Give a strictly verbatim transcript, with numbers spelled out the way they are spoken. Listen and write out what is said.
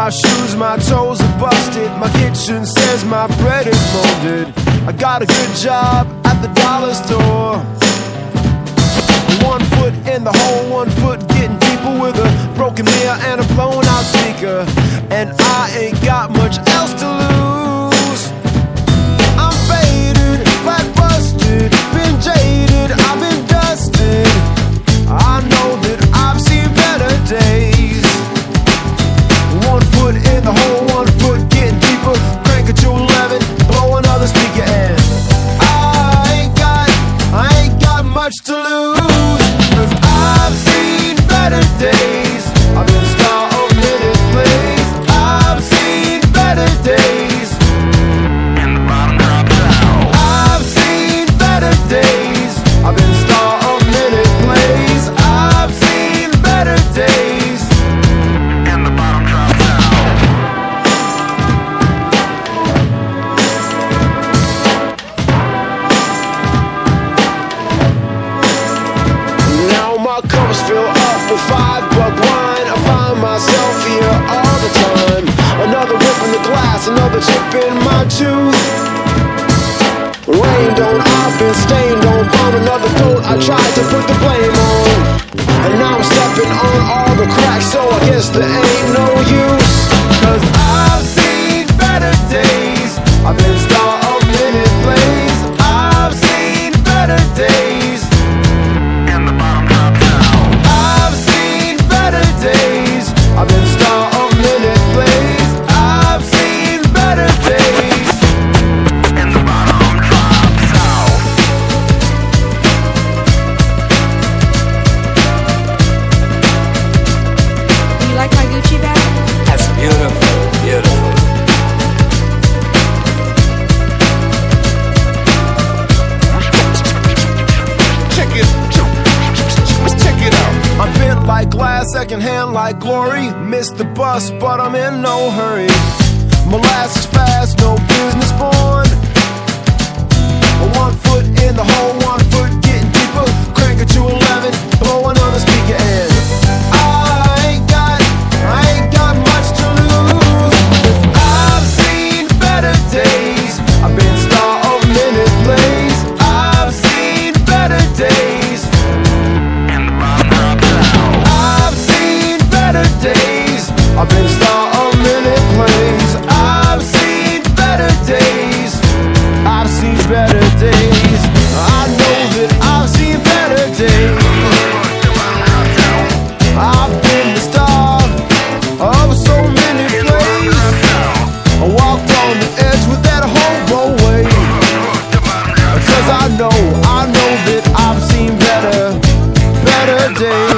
my shoes, my toes are busted. My kitchen says my bread is molded. I got a good job at the dollar store. One foot in the hole, one foot getting deeper, with a broken mirror and a blown out speaker. And I ain't got much else to lose. I'm faded, flat busted, been jaded, I've been dusted. I know that I've seen better days. One foot in the hole, one foot getting deeper, crank it to eleven, blow another speaker, and I ain't got, I ain't got much to lose. Cause I've seen better days. I've been star of many plays. I've seen better days. And the bottom drops out. I've seen better days. I've been star of many plays. I've seen better days. And the bottom drops out. Now my cup's filled up with five buck wine. I find myself here all the time. Another rip in the glass, another chip in my tooth. Rained on, I've been stained on, from another coat I tried to put the blame on. And now I'm stepping on all the cracks, so I guess there ain't no use. Cause I've seen better days. I've been star of many plays. I've seen better days. And the bottom drops out. I've seen better days. I've been star of many plays. I've seen better days. And the bottom drops out. You like my Gucci bag? That's beautiful, beautiful. Check it, check it out. I'm bent like glass, second hand like glory. Missed the bus, but I'm in no hurry. Molasses fast, no business born. One foot in the hole, one foot getting deeper. Crank it to eleven, blow another speaker, and I ain't got, I ain't got much to lose. I've seen better days. I've been star of many plays. I've seen better days. And the bottom drops out. I've seen better days. I've been star of many plays. I've seen better days. I've seen better days. I know that I've seen better days. I've been the star of so many plays. I walked on the edge with that hobo way. Cause I know, I know that I've seen better, better days.